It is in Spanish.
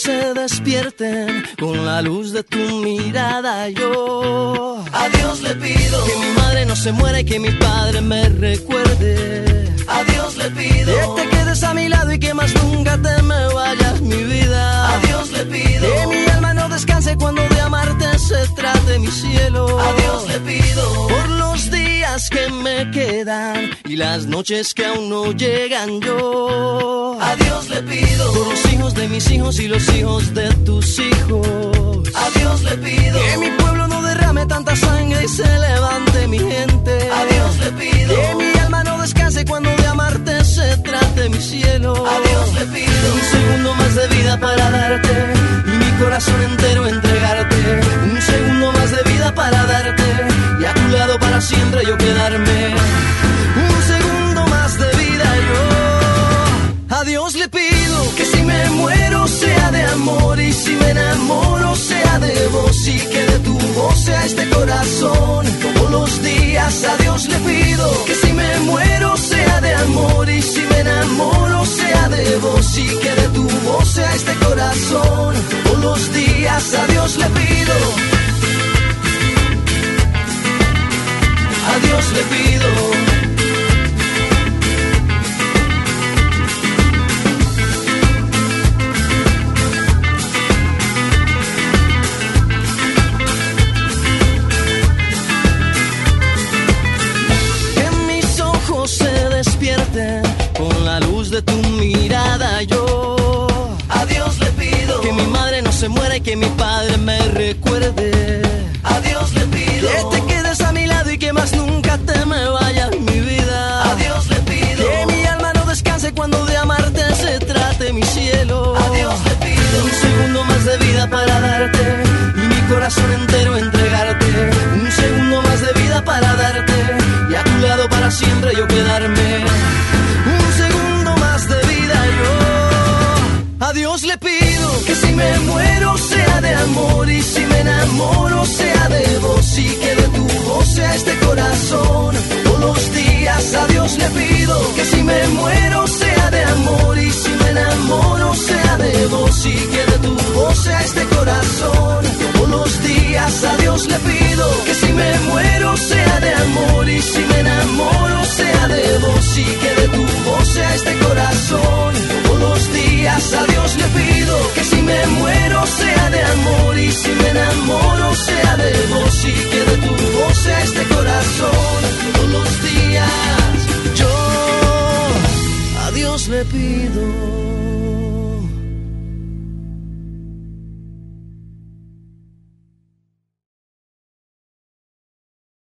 se despierten con la luz de tu mirada. Yo a Dios le pido que mi madre no se muera y que mi padre me recuerde. A Dios le pido que te quedes a mi lado y que más nunca te me vayas, mi vida. A Dios le pido que mi alma no descanse cuando de amarte se trate, mi cielo. A Dios le pido por los días que me quedan y las noches que aún no llegan. Yo a Dios le pido por los hijos de mis hijos y los hijos de tus hijos. A Dios le pido que mi pueblo no derrame tanta sangre y se levante mi gente. A Dios le pido que mi alma no descanse cuando de amarte se trate, mi cielo. A Dios le pido un segundo más de vida para darte y mi corazón entero entregarte. Un segundo más de vida para darte y a tu lado para siempre yo quedarme. Un segundo más de vida yo a Dios le pido que si me muero sea de amor y si me enamoro sea de vos y que de tu voz sea este corazón todos los días. A Dios le pido que si me muero sea de amor y si me enamoro sea de vos y que de tu voz sea este corazón todos los días. A Dios le pido, a Dios le pido. Con la luz de tu mirada yo a Dios le pido que mi madre no se muera y que mi padre me recuerde. A Dios le pido que te quedes a mi lado y que más nunca te me vayas, mi vida. A Dios le pido que mi alma no descanse cuando de amarte se trate, mi cielo. A Dios le pido un segundo más de vida para darte y mi corazón entero entregarte. Un segundo más de vida para darte y a tu lado para siempre yo quedarme. Un segundo más de vida yo a Dios le pido que si me muero sea de amor y si me enamoro sea de vos y que de tu voz sea este corazón todos los días. A Dios le pido que si me muero sea de amor y si me enamoro sea de vos y que de tu voz sea este corazón todos los días. A Dios le pido que si me muero sea de amor y si me